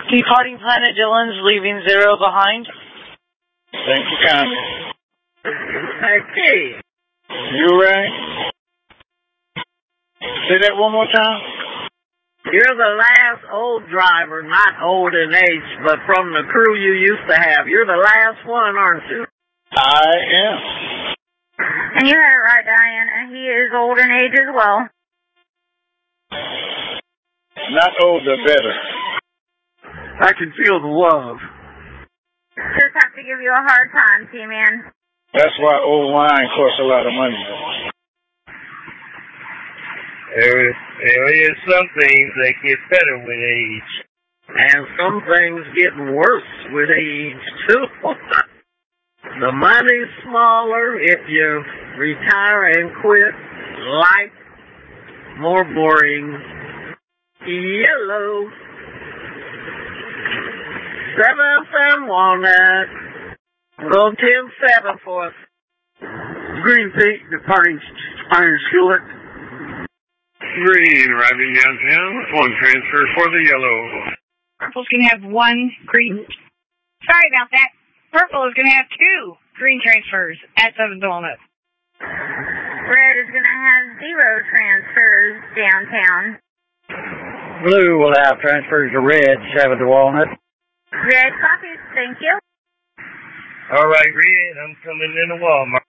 Departing Planet Dillon's, leaving 0 behind. Thank you, kindly. Okay. You right? Say that one more time. You're the last old driver, not old in age, but from the crew you used to have. You're the last one, aren't you? I am. And you had it right, Diane. He is old in age as well. Not older, better. I can feel the love. Just have to give you a hard time, T-Man. That's why old wine costs a lot of money. There is some things that get better with age. And some things get worse with age, too. The money's smaller if you retire and quit. Life more boring. Yellow. 7FM Walnut. Roll 10-7 for us. Green Peak, departing Iron Skillet. Green, arriving downtown. 1 transfer for the yellow. Purple's going to have 1 green. Sorry about that. Purple is going to have 2 green transfers at 7th Walnut. Red is going to have 0 transfers downtown. Blue will have transfers to red, 7th Walnut. Red copies, thank you. All right, Red, I'm coming into Walmart.